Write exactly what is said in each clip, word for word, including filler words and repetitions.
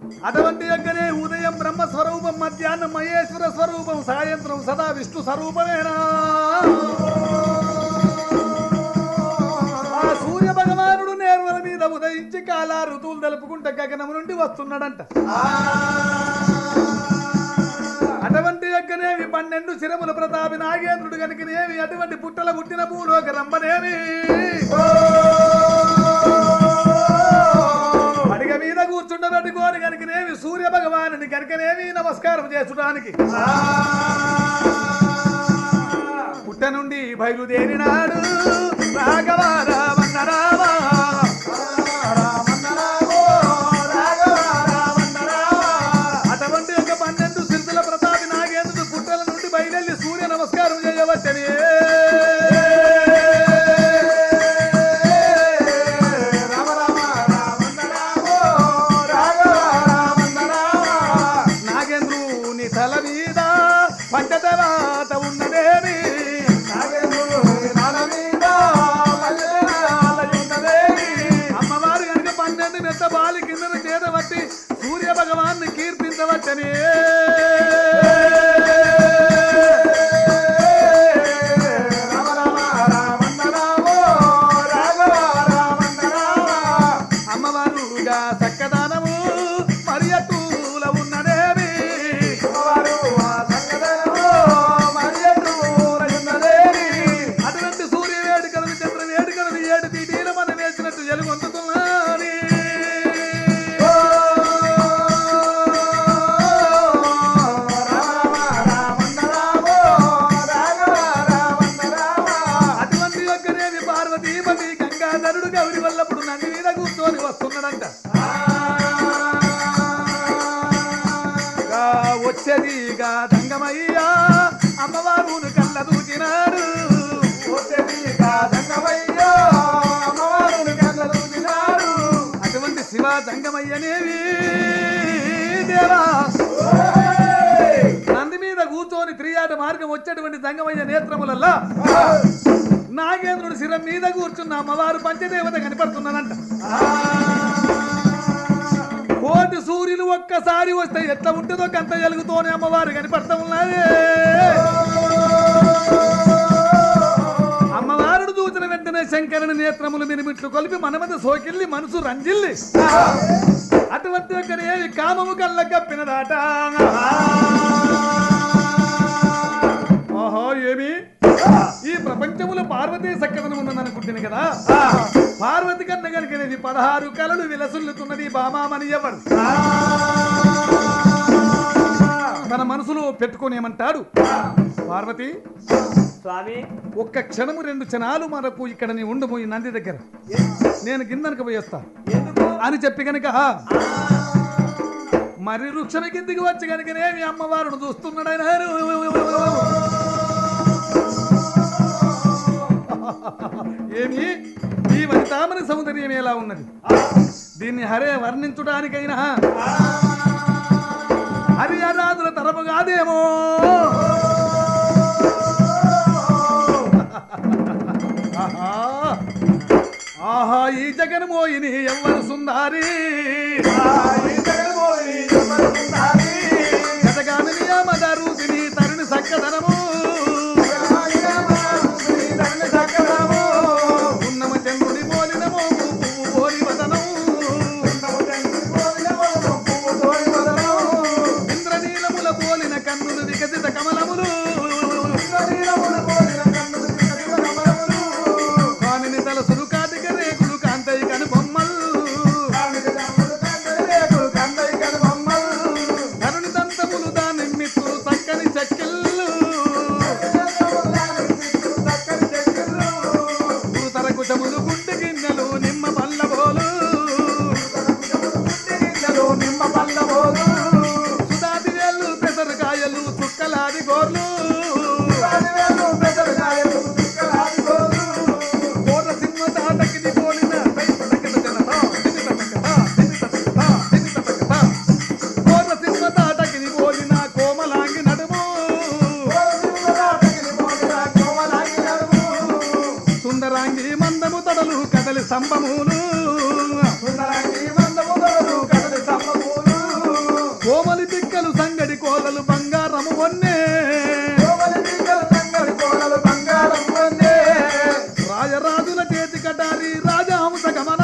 అటువంటి యొక్కనే ఉదయం బ్రహ్మ స్వరూపం, మధ్యాహ్నం మహేశ్వర స్వరూపం, సాయంత్రం సదా విష్ణు స్వరూపమేనా. ఆ సూర్య భగవానుడు నేర్వల మీద ఉదయించి కాలా ఋతువులు తెలుపుకుంటే గగనం నుండి వస్తున్నాడంట. అటువంటి యొక్కనేవి పన్నెండు శిరముల ప్రతాపి నాగేంద్రుడు కనుకనేవి, అటువంటి పుట్టల పుట్టిన భూలోక రంభనేవి అడిగ మీద కూర్చుండబెట్టుకోని కనుకనేవి సూర్య భగవానుని కనుకనేవి నమస్కారం చేసుడానికి పుట్ట నుండి బయలుదేరినాడు రాఘవారామన్న రామా. అటువంటి ఒక పన్నెండు శిల్పుల ప్రతాపి నాగేంద్రుడు పుట్టల నుండి బయలుదేరి సూర్య నమస్కారం చేయవచ్చని నాగేంద్రుని తల మీద పంచతవాత ఉన్నదేవి. అమ్మవారు కనుక పన్నెండు మెత్త బాలి కింద చేత బట్టి సూర్య భగవాన్ని కీర్తించవచ్చని అమ్మవారుగా చక్కదానము మరియటూల ఉన్నదేవి. అటువంటి సూర్య వేడుకలను చంద్ర వేడుకలను ఏడు తీటీల మనం వేసినట్టు ఎలుగొందుతున్నది. అటువంటి యొక్కనేవి పార్వతీపతి గంగాధరుడు గౌరి వల్లప్పుడు నంది మీద కూర్చొని వస్తున్నాడంట. వచ్చేదిగా దంగమయ్యా అమ్మవారును కళ్ళ దూచినాడు. అటువంటి శివ దంగమయ్యనేవి దేవా నంది మీద కూర్చొని త్రియాట మార్గం వచ్చేటువంటి దంగమయ్య నేత్రములల్లా నాగేంద్రుడు శిరం మీద కూర్చున్న అమ్మవారు పంచదేవత కనపడుతున్నానంట. కోటి సూర్యులు ఒక్కసారి వస్తే ఎట్లా ఉంటుందో కంత ఎలుగుతోనే అమ్మవారు కనపడతా ఉన్నది. అమ్మవారుడు దూచిన వెంటనే శంకరుని నేత్రములు మినిమిట్లు కొలిపి మన మీద సోకిల్లి మనసు రంజిల్లి అటువంటి ఒక్కనేవి కామము కళ్ళ కప్పినదాట. ఓహో ఏమి ఈ ప్రపంచములో పార్వతీ సక్కదనం ఉందని అనుకుంటుంది కదా. పార్వతి కన్న కలిగినది పదహారు కళలు విలసుల్లుతున్నది బామామని ఎవరు తన మనసులో పెట్టుకోనేమంటాడు. పార్వతి స్వామి ఒక్క క్షణము రెండు క్షణాలు మనకు ఇక్కడ నీ ఉండము ఈ నంది దగ్గర, నేను కిందనకు పోయేస్తా అని చెప్పి కనుక మరి వృక్షణ కిందికి వచ్చి కనుకనేమి అమ్మవారును చూస్తున్నాడైనారు. ఏమి ఈ వనితామని సౌందర్యం ఎలా ఉన్నది, దీన్ని హరే వర్ణించుటానికైనా హరిహరాదుల తరపు కాదేమో. ఆహా ఈ జగన్మోహిని ఎవ్వరు సుందారి, గతగామిని మదరూపిని తరుణి సక్కదనము ఉన్నమ చంద్రుని పోలినమో పువ్వు పోలి వదనము ఇంద్రనీలముల పోలిన కన్నులు వికసిత కమలములు కామిని తలసులు కాటిక రేకులు కాంతయి కను బొమ్మలు కరుని దంతములు దాని మిత్రులు చక్కని చెక్కిళ్ళు గురుతరకుశములు గుండె గిన్నెలు నిమ్మ పల్లబోలు సుధాది వేళ్ళు పెసరకాయలు చుక్కలాది గోర్లు కోట సింహ తాటకిని పోలిన కోట సింహ తాటకిని పోలిన కోమలాంగి నడుము సుందరాంగి మందము తడలు కదలి స్తంభములు కోలలు బంగారము వన్నే రాజరాజుల చేతి కటారి రాజహంస గమన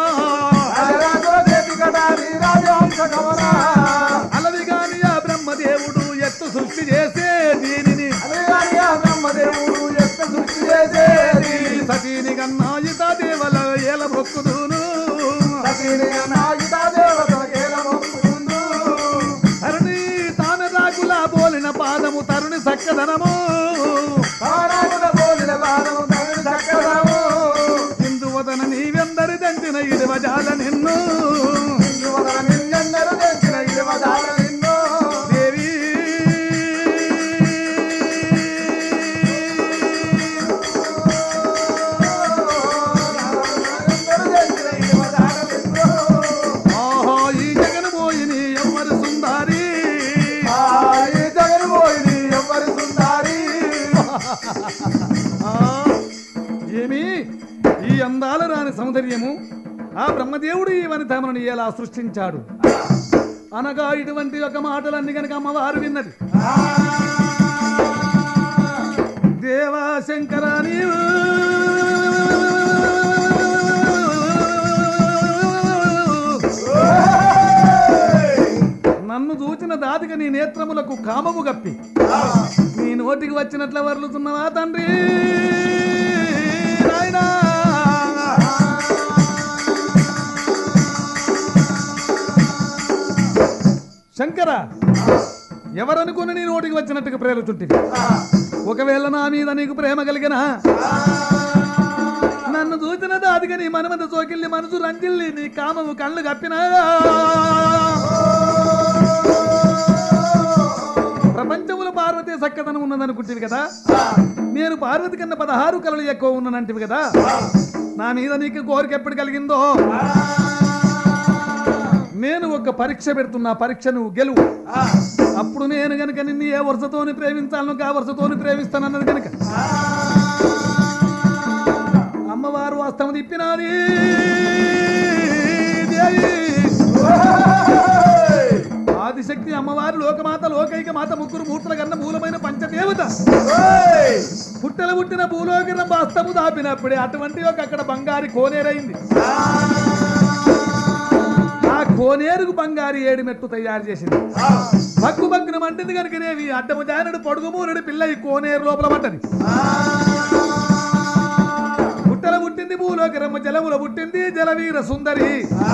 అలవిగాని ఆ బ్రహ్మదేవుడు ఎత్తు సృష్టి చేసే దీనిని బ్రహ్మదేవుడు ఎత్తు సృష్టి చేసే సతీని కన్నా ఇత దేవల ఏల మొక్కుదును తరుణి తాను రాకుల బోలిన పాదము తరుణి సక్కదనము హిందువదన నీవెందరి దంచిన ఇడవజాల నిన్ను దేవి ఆహా ఈ జగన్ పోయిని ఎవరు సుందారి ఈ జగన్ పోయిని ఎవరు సుందారి ఏమి ఈ అందాల రాని సౌందర్యము ఆ బ్రహ్మదేవుడు ఈ వనితమును ఎలా సృష్టించాడు అనగా ఇటువంటి ఒక మాటలన్నీ కనుక అమ్మవారు విన్నది. దేవా శంకర నీవు నన్ను చూచిన దాదిగా నీ నేత్రములకు కామము గప్పి నీ నోటికి వచ్చినట్ల వర్లుతున్నవా తండ్రి నాయనా శంకర ఎవరనుకుని నీ నోటికి వచ్చినట్టుగా ప్రేరుతుంటివి ఒకవేళ నా మీద నీకు ప్రేమ కలిగిన నన్ను చూసిన దాదిగా నీ మనమంత సోకిల్లి మనసు రంజిల్లి నీ కామము కళ్ళు కప్పినా ప్రపంచములో పార్వతీ సక్కదనం ఉన్నదనుకుంటుంది కదా నేను పార్వతి కన్నా పదహారు కళలు ఎక్కువ ఉన్నానంటివి కదా నా మీద నీకు కోరిక ఎప్పుడు కలిగిందో నేను ఒక పరీక్ష పెడుతున్నా పరీక్ష నువ్వు గెలువు అప్పుడు నేను గనుక నిన్ను ఏ వరుసతోని ప్రేమించాలను ఆ వరుసతోని ప్రేమిస్తానన్నది కనుక అమ్మవారు వాస్తవం తిప్పినాది ఆదిశక్తి అమ్మవారు లోకమాత లోకైక మాత ముగ్గురు మూర్తుల కన్నా మూలమైన పంచదేవత పుట్టల పుట్టిన భూలోకిన వాస్తము దాపినప్పుడే అటువంటి ఒక అక్కడ బంగారి కోనేరైంది ఆ కోనేరుకు బంగారు ఏడు మెట్టు తయారు చేసింది బగ్గు బగ్గున మంటింది కనుకనేవి అడ్డము జానుడు పొడుగు మూనుడు పిల్ల ఈ కోనేరు లోపల పడ్డది పుట్టల పుట్టింది భూలోకి రమ్మ జలముల పుట్టింది జలవీర సుందరి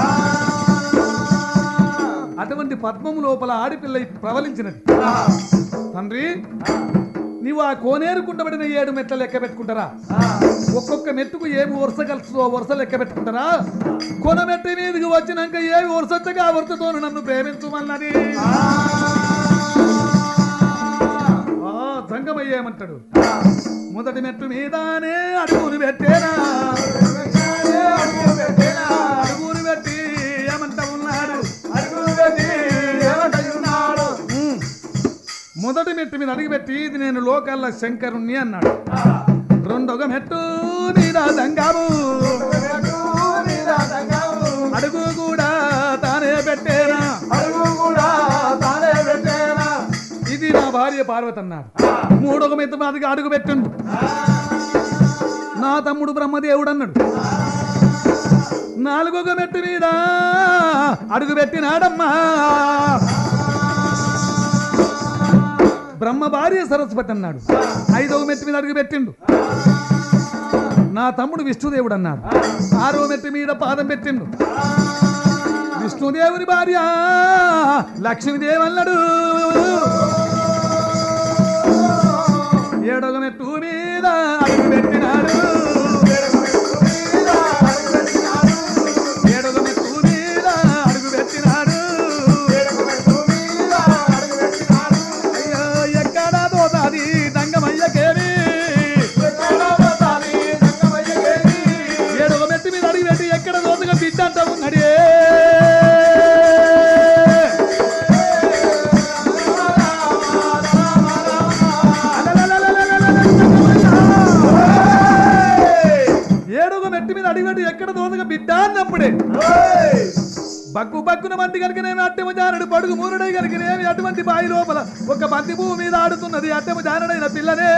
అటువంటి పద్మము లోపల ఆడిపిల్ల ప్రవలించినది తండ్రి నీవు ఆ కోనేరు కుండబడిన ఏడు మెట్ల లెక్క పెట్టుకుంటారా ఒక్కొక్క మెట్టుకు ఏమి వరుస కలుస్తుందో వరుస లెక్క పెట్టుకుంటారా కొన మెట్టు మీదకి వచ్చినాక ఏమి వరుసగా ఆ వరుసతో నన్ను ప్రేమించమన్నది జంగమయ్యేమంటాడు మొదటి మెట్టు మీదనే అడుగుని పెట్టేనా అడుగుని పెట్టి ఏమంట ఉన్నాడు మొదటి మెట్టు మీద అడిగిపెట్టి ఇది నేను లోకల్ల శంకరుణ్ణి అన్నాడు రెండొక మెట్టు మీద దంగాము అడుగు కూడా తానే పెట్టేనా ఇది నా భార్య పార్వతి అన్నాడు మూడొక మెట్టు మీదకి అడుగు పెట్టండు నా తమ్ముడు బ్రహ్మదేవుడు అన్నాడు నాలుగొక మెట్టు మీద అడుగు పెట్టినాడమ్మా బ్రహ్మ భార్య సరస్వతి అన్నాడు ఐదవ మెట్టు మీద అడుగు పెట్టిండు నా తమ్ముడు విష్ణుదేవుడు అన్నాడు ఆరవ మెట్టు మీద పాదం పెట్టిండు విష్ణుదేవుని భార్య లక్ష్మీదేవి అన్నాడు ఏడవ మెట్టు మీద అడుగు పెట్టినాడు ఏడవ మెట్టు మీద అడుగు పెట్టినాడు ఏడవ మెట్టు మీద అడిగి పెట్టి ఎక్కడ దోతగా బిడ్డ అంటా ఉన్నాడే బగ్గు బగ్గున మంది కలిగినేమి అట్టెము జానడు పడుగు మూరుడై కలిగినేమి అటువంటి బాయి లోపల ఒక బంతి భూమి మీద ఆడుతున్నది అట్టెము జానడైన పిల్లనే.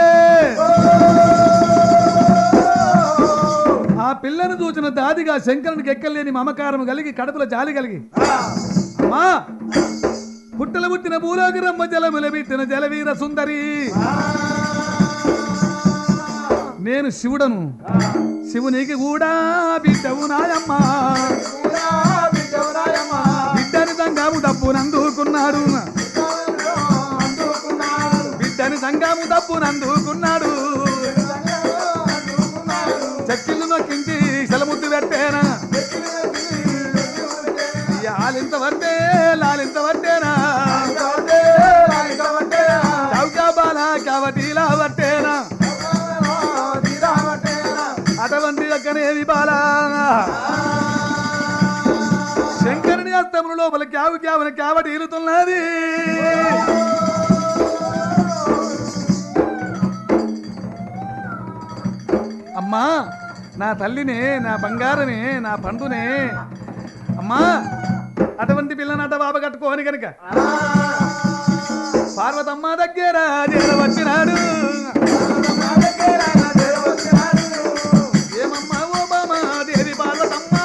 ఆ పిల్లను చూసిన దాదిగా శంకరునికి ఎక్కలేని మమకారం కలిగి కడుపుల జాలి కలిగి అమ్మా పుట్టల పుట్టిన భూలోకి రమ్మ జలముల బిట్టిన జలవీర సుందరి, నేను శివుడను, శివునికి కూడా బిడ్డవు నాయమ్మా, బిడ్డని సంగాము దప్పునందుకున్నాడు, బిడ్డని సంగాము దప్పునందుకున్నాడు. చెక్కిళ్ళు నొక్కించి సెలముద్దు పెట్టేనా, లాలింత వర్తే లాలింత వర్తేనా, చౌకాబాల కవటీలా వర్తేనా, అటువంటి యొక్కనేవి బాలా. శంకరుని హస్తముల లోపల క్యావు క్యావున క్యావటి ఇలుతున్నది. అమ్మా నా తల్లినే, నా బంగారమే, నా పండునే అమ్మా. అటువంటి పిల్లనట బాబా కట్టుకోని కనుక పార్వతమ్మ దగ్గర చేరవచ్చినాడు. ఏమమ్మా ఓ బామా దేవి పార్వతమ్మ,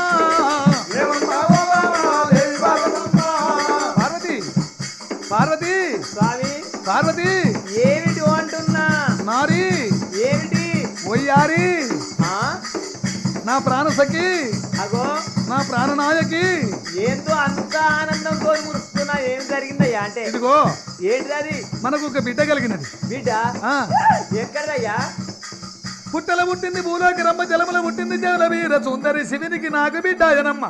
పార్వతి పార్వతి స్వామి పార్వతి ఏమిటి అంటున్నా? నారి ఏమిటి ఒయ్యారి, నా ప్రాణసఖి, అగో నా ప్రాణనాయకి, ఏందో అంత ఆనందంతో మురుస్తున్నా. ఏం జరిగిందయ్యా అంటే? ఇదిగో ఏంటి అది? మనకు ఒక బిడ్డ కలిగినది. బిడ్డ ఎక్కడయ్యా? పుట్టల పుట్టింది భూలోకి రమ్మ జలముల పుట్టింది జల వీర సుందరి, శివునికి నాకు బిడ్డ ఆయనమ్మ.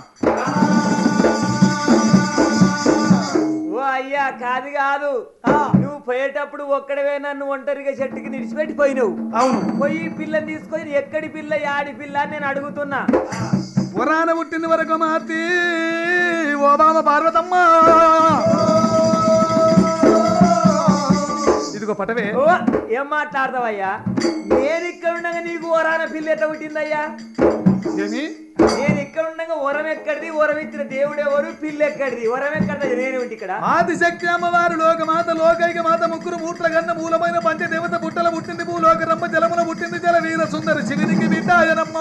ఓ అయ్యా కాదు కాదు, నువ్వు పోయేటప్పుడు ఒక్కడవే నన్ను ఒంటరిగా చెట్టుకి నిడిచిపెట్టిపోయినావు. అవును, పోయి పిల్లని తీసుకొని ఎక్కడి పిల్ల యాడి పిల్ల అని నేను అడుగుతున్నా. వరాన పుట్టింది వరకు మాతి ఓ బామ పార్వతమ్మ. ఇదిగో పటవే. ఓ ఏం మాట్లాడతావయ్యా? నేను ఇక్కడ ఉండగా నీకు వరాన పిల్ల ఎట్లా పుట్టిందయ్యా? ఏమి నేను ఇక్కడ ఉండగా వరం ఎక్కడిది? వరం ఇచ్చిన దేవుడు ఎవరు? పిల్ల ఎక్కడిది? వరం ఎక్కడిది? నేను ఇక్కడ ఆదిశక్తి అమ్మవారు లోకమాత లోకైక మాత ముగ్గురు మూట్ల గన్న మూలమైన పంచదేవత పుట్టల పుట్టింది భూలోక రమ్మ జలముల పుట్టింది జల వీర సుందరి, శివునికి బిడ్డ ఆయనమ్మ.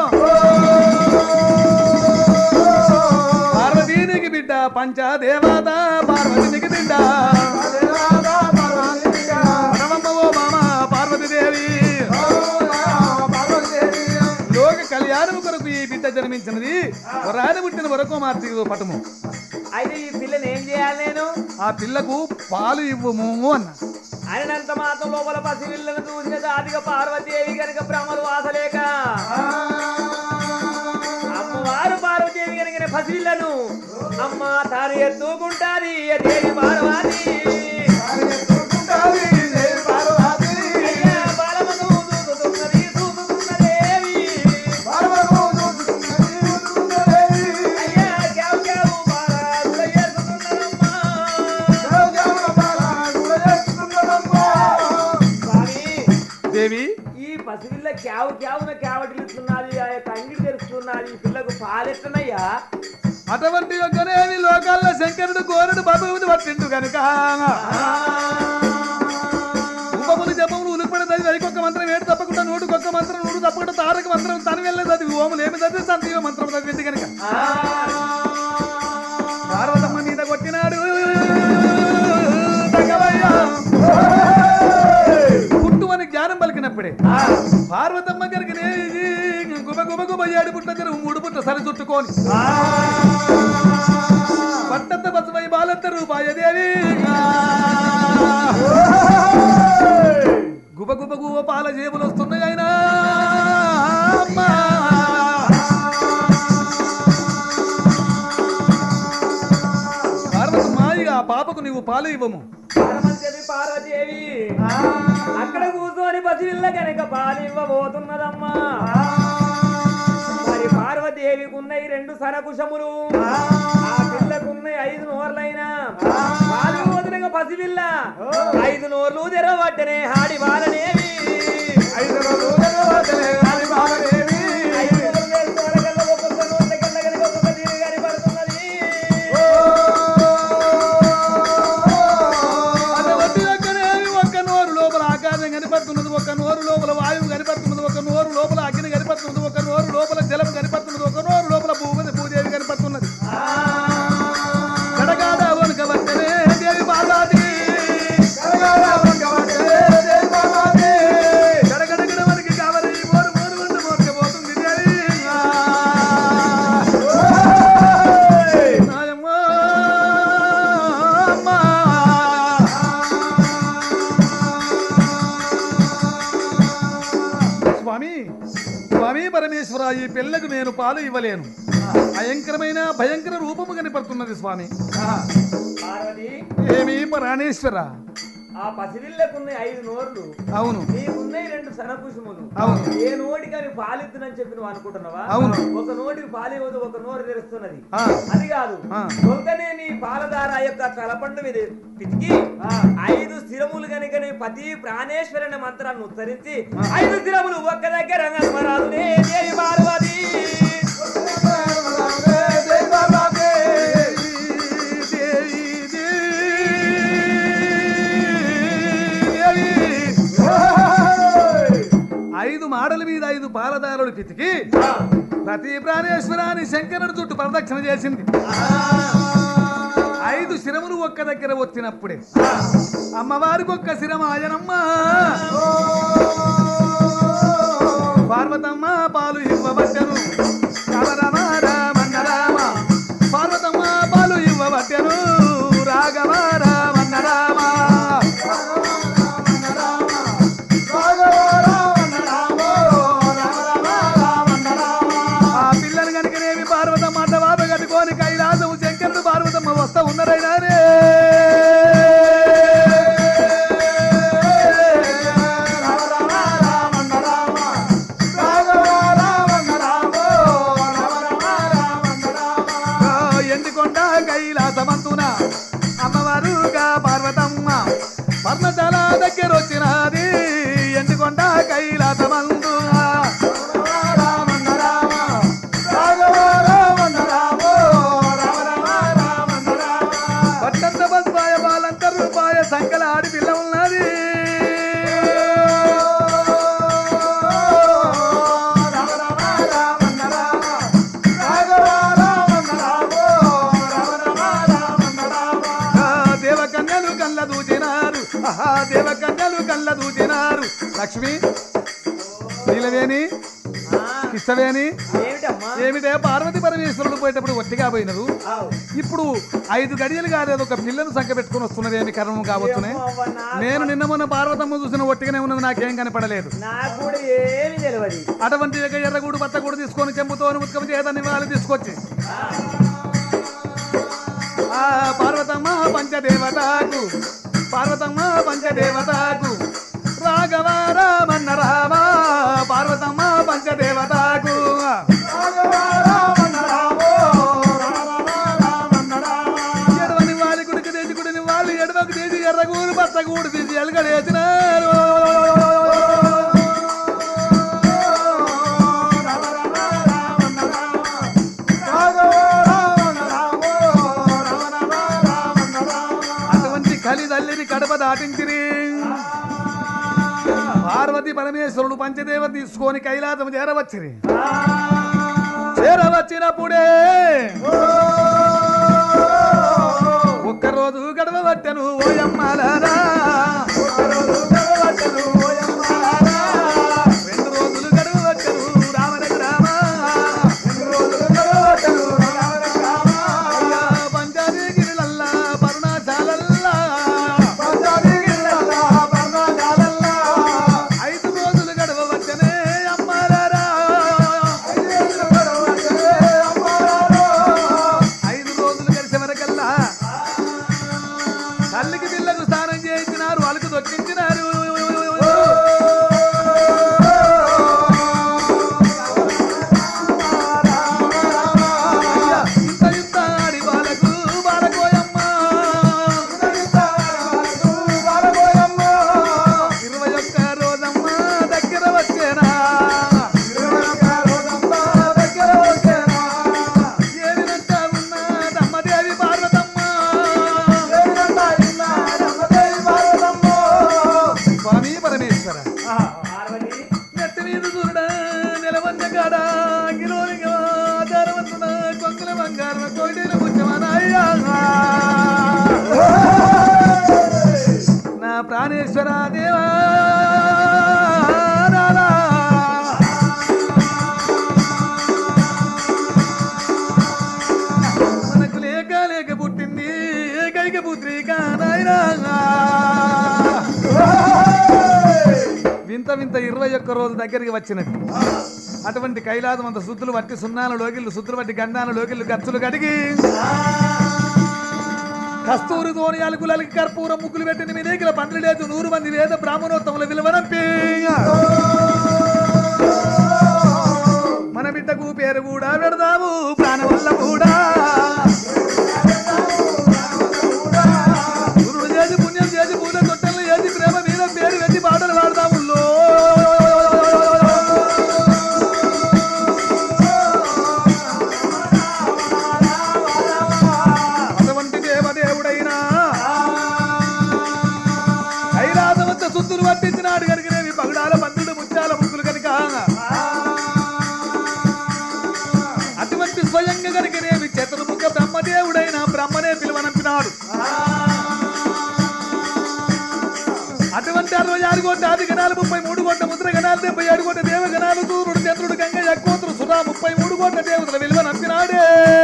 పార్వతీనికి బిడ్డ పంచదేవత, పార్వతీనికి బిడ్డ ఓ మామ పార్వతీదేవి. లోక కళ్యాణం కొరకు ఈ బిడ్డ జన్మించినది. వరాన పుట్టిన వరకు మార్చి పటము. అయితే ఈ పిల్లని ఏం చేయాలి నేను? ఆ పిల్లకు పాలు ఇవ్వము అన్న. ఆయనంత మాత్రం లోపల పసి పిల్లను చూసిన దాదిగా పార్వతీదేవి కనుక భ్రమలు వాసలేక అమ్మవారు పార్వతీదేవి కనుక పసిపిల్లను అమ్మ తాను ఎత్తుకుంటాది దేవి పార్వతి. దేవి ఈ పసిపిల్ల క్యావు క్యావున క్యావటిల్లుతున్నది, ఆ యొక్క అంగిడి తెరుస్తున్నది. ఈ పిల్లకు పాలెట్టనయ్యా? అటువంటి యొక్కనేవి లోకాల్లో శంకరుడు కోరుడు బాబుని పట్టిండు కనుక ఉపములు జపములు ఉలిపడి చదివి అయికొక్క మంత్రం ఏడు తప్పకుండా నూటికొక్క మంత్రం నూడు తప్పకుండా తారక మంత్రం తను వెళ్ళేది చదివి ఓములు ఏమి చదివి సంతీవ మంత్రం చదివింది కనుక పార్వతమ్మ మీద కొట్టినాడు. పుట్టుమని జ్ఞానం పలికినప్పుడే పార్వతమ్మ గారికి గుబ గుబ గుబ ఏడు పుట్ల జరువు మూడు పుట్ల సరి చుట్టుకొని పట్టంత బసమై బాలంత రూపాయదేవి గుబ గుబ గుబ పాల జేబులు వస్తున్నాయి. అయినా పార్వతమ్మ ఇక ఆ పాపకు నీవు పాలు ఇవ్వము. పార్వతీదేవి అక్కడ కూర్చొని పసిపిల్ల కనుక పాలు ఇవ్వబోతున్నదమ్మా. మరి పార్వతీదేవికి ఉన్నాయి రెండు సరకుశములు, ఆ పిల్లకున్నాయి ఐదు నోర్లైనా. పాలు వదిలిన పసిపిల్ల ఐదు నోర్లు తెరవట్టనే హాడి బాలనేవి. ఐదు నోర్లు తెరవట్టనే హాడి బాలనేవి. ఐదు నోర్లు ఒక్కొక్క నోట్ల కన్నా కనుక ఒక్కొక్క తీరు కనబడుతున్నది. పరమేశ్వర ఈ పిల్లకు నేను పాలు ఇవ్వలేను. భయంకరమైన భయంకర రూపము కనపడుతున్నది స్వామి. పార్వతి ఏమి ప్రాణేశ్వర? ఆ పసివిల్లకున్న ఐదు నోర్లు, అవును నీకున్నాయి రెండు సనకుసుములు. అవును. ఏ నోటికి అని పాలిద్దునని చెప్పి నువ్వు అనుకుంటున్నావా? అవును. ఒక నోటికి పాలివ్వదు, ఒక నోరు తెరుస్తున్నది. ఆ. అది కాదు, ఆ. దొంగనే నీ పాలధార యొక్క తలపండు మీద పితికి ఐదు స్థిరములు కనుక నీ పతి ప్రాణేశ్వరుని మంత్రాన్ని ఉచ్చరించి ఐదు స్థిరములు ఒక్క దగ్గర రంగస్మరాదునే దేవి పార్వతి. ఐదు మాడల మీద ఐదు పాలదారులు పితికి ప్రతి ప్రాణేశ్వరాన్ని శంకరుడు చుట్టూ ప్రదక్షిణ చేసింది. ఐదు శిరములు ఒక్క దగ్గర వచ్చినప్పుడే అమ్మవారికి ఒక్క శిరమ ఆయనమ్మ పార్వతమ్మ పాలు ఇవ్వబట్టను. రామ రామ రామ పార్వతమ్మ పాలు ఇవ్వబట్టను. రాఘవ రామన్న రామ ఆ పిల్లలు కనుకనేమి పార్వతమ్మ అంట బాబ కట్టుకొని కైలాసము శంకరుడు పార్వతమ్మ వస్తా ఉన్నారైనారే. ఎండుకొండ కైలాసమంతున అమ్మవారుగా పార్వతమ్మ పర్ణశాల దగ్గర వచ్చినది. ఎండుకొండ కైలాసమంతున పట్టంత బస్పాయ బాలంత రూపాయ సంకల ఆడి పిల్ల ఉన్నది. దేవకన్యలు కళ్ళ దూచినారు. ఆహా దేవకన్యలు కళ్ళ దూచినారు. లక్ష్మి నీలవేణి కిష్టవేణి ఏమిటమ్మా? ఏమిటే పార్వతి పరమేశ్వరుడు పోయేటప్పుడు ఒట్టిగా పోయినరు. ఇప్పుడు ఐదు గడియలు కాలేదు ఒక పిల్లను సంఖ్య పెట్టుకుని వస్తున్నదేమి కర్మం కావచ్చునే. నేను నిన్న మొన్న పార్వతమ్మ చూసిన ఒట్టిగానే ఉన్నది, నాకేం కనపడలేదు. నాకు కూడా ఏమి తెలియదు. అటువంటి యొక్క ఎర్రగూడు బత్తగూడు తీసుకొని చెంబుతో ఉత్కమ చేతని వాళ్ళు తీసుకొచ్చి ఆ పార్వతమ్మ పంచదేవతకు పార్వతమ్మ పంచదేవతకు రాఘవ రామన్న రామ పార్వతమ్మ పంచదేవతకు ఎడవని వాళ్ళ గుడికి తెచ్చి గుడిని వాళ్ళు ఎడవకు తీసి ఎర్రగూడు బత్తగూడు తీసి ఎలుగడేసినారు. తల్లిని కడప దాటించిరి. పార్వతి పరమేశ్వరుడు పంచదేవ తీసుకొని కైలాసం చేరవచ్చిరి. చేరవచ్చినప్పుడే ఒక్కరోజు గడవబట్టను ఓయమ్మలారా. రెండు రోజులు గడవబట్టను రామనగ రామ. పంచాది గిరిలల్లా పరుణాశాలల్లా ఐదు రోజులు గడవబట్టనే అమ్మాలారా. ఐదు రోజులు గడిచే వరకల్లా తల్లికి పిల్లకు స్నానం చేయించినారు, అలుకు దొక్కించినారు. ఇంత ఇంత ఆడి బాలకు బాలకోయమ్మ ఇరవై ఒక్క రోజమ్మ దగ్గర వచ్చేనా. ఏమినంట ఉన్నదమ్మదేవి పార్వతమ్మ. స్వామి పరమేశ్వర పార్వతి నెత్తి మీద చూడ నిలవంజ కాడ గిలోనిగా ఆధారవంతున కొంగుల బంగారం కోయిల ముచ్చమనయ్యా. నా ప్రాణేశ్వర దేవా రాలా. మనకు లేక లేక పుట్టింది ఏకైక పుత్రిక నాయనా. వింత వింత ఇరవై ఒక్క రోజు దగ్గరికి వచ్చినది. అటువంటి కైలాసం అంత శుద్ధులు బట్టి సున్నాల లోకిళ్ళు శుద్ధులు బట్టి గంధాల లోకిళ్ళు ఖర్చులు కడిగి కస్తూరి తోని అలుకులకి కర్పూరం ముగ్గులు పెట్టిన వినేకుల పండ్లు లేదు నూరు మంది వేద బ్రాహ్మణోత్తముల విలువనంపి మన బిడ్డకు పేరు కూడా పెడదాము ప్రాణం వల్ల కూడా గురుడు చేసి పుణ్యం చేసి పూల తొట్టెలను చేసి ప్రేమ మీద పేరు పెట్టి పాటలు పాడదాము అటువంటి దేవదేవుడైనా కైలాసమంత సుత్తులు పట్టించినాడు కనుకనేవి పగడాల పందుడు ముత్యాల ముగ్గులు కనుక అటువంటి స్వయంగా కనుకనేవి చతుర్ముఖ బ్రహ్మదేవుడైన బ్రహ్మనే పిలువనంపినాడు అటువంటి అరవై ఆరు కోట్ల ఆది గణాలు ముప్పై మూడు కోట్ల ముద్ర గణాలు డెబ్బై ఏడు కోట్ల దేవ గణాలు సూర్యుడు చంద్రుడు గంగ యక్కోతుడు సుధా ముప్పై మూడు కోట్ల దేవతల విలువ నంపినాడే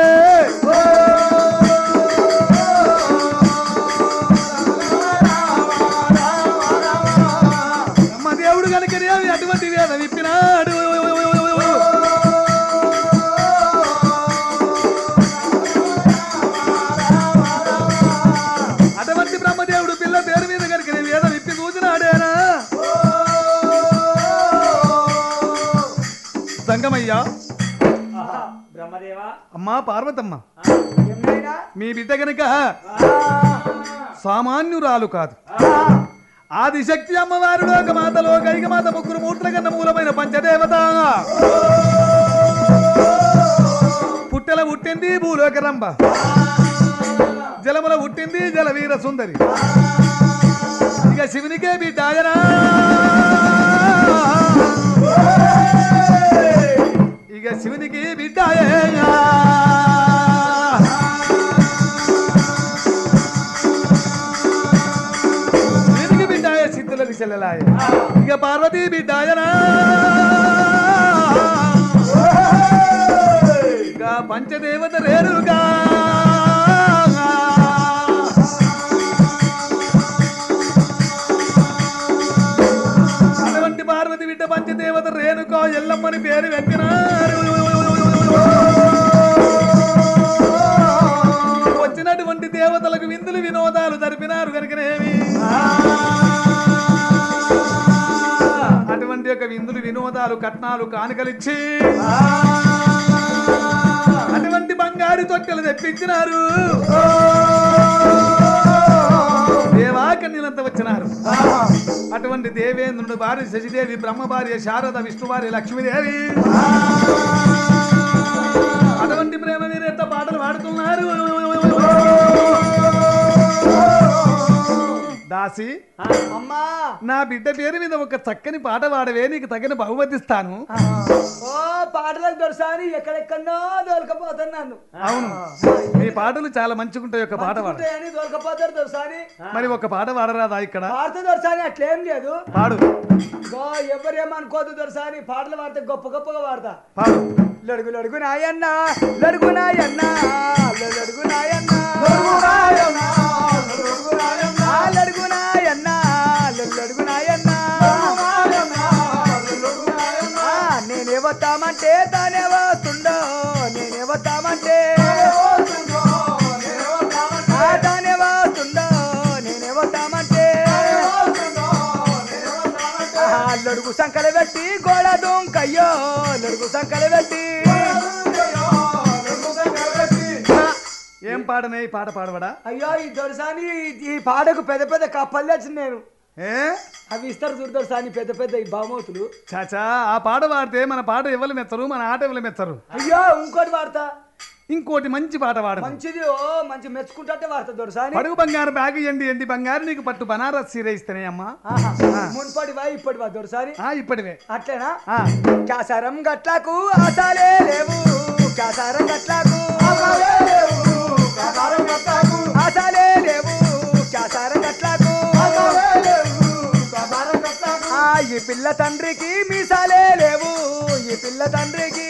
బ్రహ్మదేవుడు కనుకనేవి అటువంటి వేద విప్పినాడు అటువంటి బ్రహ్మదేవుడు పిల్ల పేరు మీద కనుక వేద విప్పి చూసినాడేనా సంగమయ్యా బ్రహ్మదేవా అమ్మా పార్వతమ్మ ఏమైనా మీ బిడ్డ గనక సామాన్యురాలు కాదు ఆదిశక్తి అమ్మవారు లోక మాతలో కైకమాత ముగ్గురు మూట్ల కన్న మూలమైన పంచదేవత పుట్టెల పుట్టింది భూలోక రంభ జలముల పుట్టింది జలవీర సుందరి ఇక శివునికే బిడ్డాయనా ఇక శివునికి బిడ్డాయనా శివునికి బిడ్డాయ సిద్ధులకు చెల్లెలాయ ఇక పార్వతీ బిడ్డాయనా ఇక పంచదేవత రేరుగా పార్వతి బిడ్డ పంచదేవత రేణుకో ఎల్లమ్మని పేరు పెట్టినారు వచ్చినటువంటి దేవతలకు విందులు వినోదాలు జరిపినారు కనుకనేమి అటువంటి యొక్క విందులు వినోదాలు కట్నాలు కానుకలిచ్చి అటువంటి బంగారు తొట్టెలు తెప్పించినారు దేవాకన్యలంతా వచ్చినారు అటువంటి దేవేంద్రుడు భార్య శశిదేవి బ్రహ్మ భార్య శారద విష్ణు భార్య లక్ష్మీదేవి అటువంటి ప్రేమ మీరు ఎంత పాటలు పాడుతున్నారు దాసి అమ్మా నా బిడ్డ పేరు మీద ఒక చక్కని పాట పాడవే నీకు తగిన బహుమతిస్తాను ఓ పాటలకు దొరసాని ఎక్కడెక్కడో దొరకపోతున్నాను అవును మీ పాటలు చాలా మంచిగుంటాయి ఒక పాట పాడ దొరకపోతారు దొరసాని మరి ఒక పాట పాడరాదా ఇక్కడ పాడితే దొరసాని అట్లేం లేదు పాడు గో ఎవరేమనుకోదు దొరసాని పాటలు పాడితే గొప్ప గొప్పగా పాడతా పాడు లడుగు లడుగు నాయన్న లడుగు నాయన్న లడుగు నాయన్న లడుగు నాయన్న లడుగు నాయన్న నేనే వస్తామంటే తానే వస్తుండో నేనే వస్తామంటే తానే వస్తుండో నేనే వస్తామంటే లడుగు సంకల పెట్టి గోడ దొంకయ్యో లడుగు సంకల పెట్టి ఏం పాడనే ఈ పాట పాడవడా అయ్యో ఈ దొరసాని ఈ పాటకు పెద్ద పెద్ద కప్పలు తెచ్చింది నేను ఏ అవి ఇస్తారు చూడు దొరసాని పెద్ద పెద్ద ఈ బహుమతులు చాచా ఆ పాట పాడితే మన పాట ఎవరు మెచ్చరు మన ఆట ఎవరు మెచ్చరు అయ్యో ఇంకోటి వాడతా ఇంకోటి మంచి పాట పాడ మంచిది ఓ మంచి మెచ్చుకుంటే వాడతా దొరసాని పడుగు బంగారు బ్యాగ్ ఎండి ఎండి బంగారు నీకు పట్టు బనారస్ సీర ఇస్తేనే అమ్మా మున్పటివా ఇప్పటివా దొరసాని ఆ ఇప్పటివే అట్లేనా ఆ కాసారం గట్లకు ఆసాలే లేవు కాసారం గట్లకు ఆసాలే లేవు కాసారం గట్లకు ఈ పిల్ల తండ్రికి మీసాలే లేవు ఈ పిల్ల తండ్రికి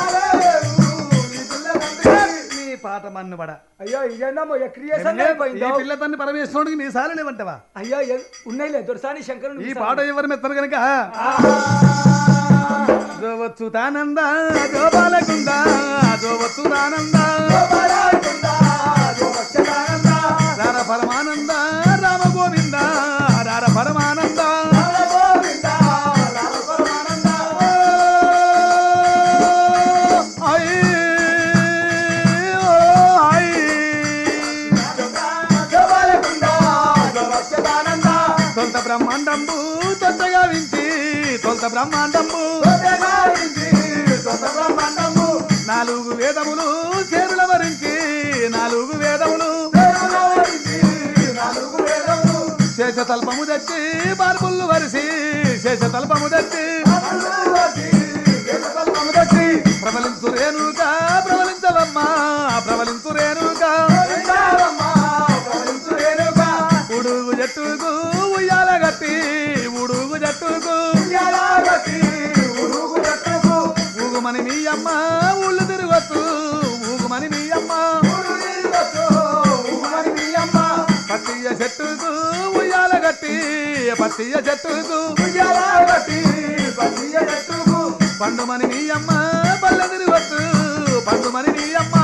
నీ పాట మన్నుబడ అయ్యో ఇదేందమ్మో క్రియేషన్ ఈ అయిపోయింది పిల్ల తన్ని పరమేశ్వరుడికి నీ సార్లు లేవంటవా అయ్యో ఉన్నాయిలే దొరసాని శంకరుని ఈ పాట ఎవరు మెత్తరు కనుక జోవచ్చుతానంద జోబాలకుంద జోవచ్చుతానంద రార పరమానంద రామ గోవింద రార పరమానంద తొలత బ్రహ్మాండంబు తొత్తగా వించి తొలత బ్రహ్మాండంబు నాలుగు వేదములు చేరుల వరించి నాలుగు వేదములు శేష తల్పము తెచ్చి బార్బుల్లు వరిసి శేష తల్పము తెచ్చి ప్రబలించు రేణుక ప్రబలించవమ్మా ప్రబలించు రేణుక ఉడుగు జట్టుకు ఉయ్యాల గట్టి ఉడుగు జట్టుకు ఊగుమని మీ అమ్మ ఊళ్ళు తిరగొచ్చు ఊగుమని మీ అమ్మ పట్టియ చెట్టుకు ఉయ్యాల గట్టి పట్టియ చెట్టుకు పండుమని మీ అమ్మ పల్లె తిరగొచ్చు పండుమని మీ అమ్మ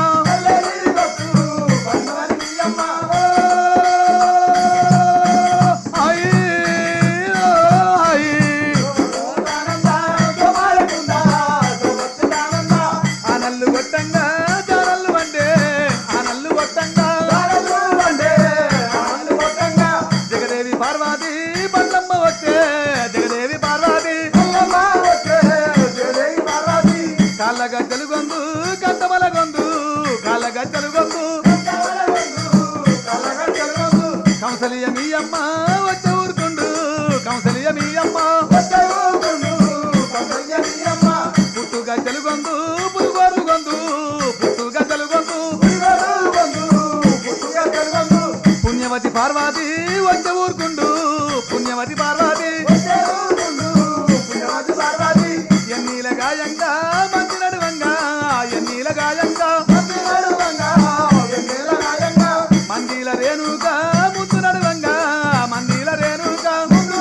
గజ్జలు గొందు గడ్డమల గొందు కాళ్ళ గజ్జలు గొందు కంసలియ మీ అమ్మ వచ్చే ఊరుకుండు కంసలియ మీ అమ్మ పుట్టు గజ్జలు గొందు పురుగోర్లు గొందు పుట్టు గజ్జలు గొందు పుణ్యవతి పార్వతి వచ్చే ఊరుకుండు పుణ్యవతి పార్వతి ఎన్నీల గాయంగా మంచి నడువంగా ఎన్నీల గాయంగా మందిల రేణుగా ముద్దు నడువంగా మందిల రేణుగా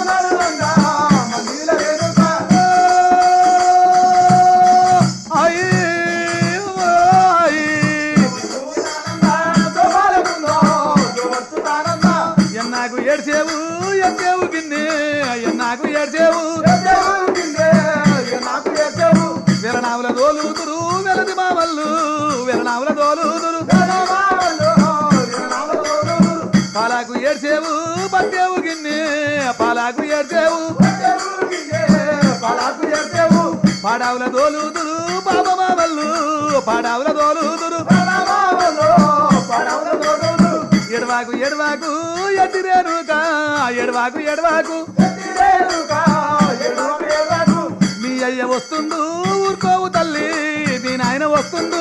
ఎన్నాకు ఏడ్చేవు ఎక్కేవు గిన్నె ఎన్నాకు ఏడ్చేవు విరణావుల దోలుదురు వెలది మామల్లు విరణావుల దోలుదురు పాలాకు ఏడ్చేవు పట్టేవు గిన్నె పాలాకు ఏడ్చేవు పాడావుల దోలుదురు పాప మామల్లు పాడావుల దోలుదురు ఎడవాకు ఎడవాకు ఎట్టిరేనుక ఎడవాకు ఎడవాకు మీ అయ్య వస్తుండు ఊరుకోవు తల్లి మీ నాయన వస్తుండు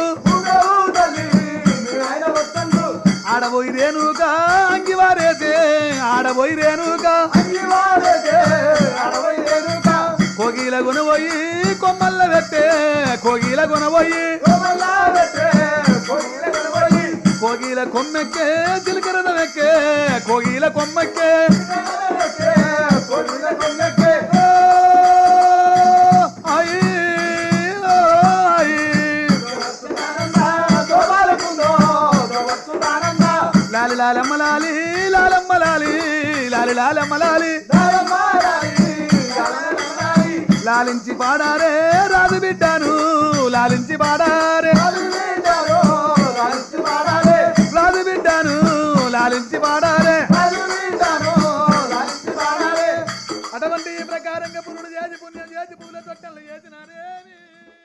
ఆడబోయి రేణుక అంగివారేసే ఆడబోయి రేణుక కోగిల కొనబోయి కొమ్మల్ల పెట్టే కోగిల కొనబోయి కోగిల కొమ్మెక్కే చిలకరద వెక్కే కోగిల కొమ్మెక్కే లాలి లాలమ్మ లాలి లాలమ్మ లాలి లాలి లాలమ్మ లాలి లాలించి పాడారే రాజు బిడ్డాను లాలించి పాడారే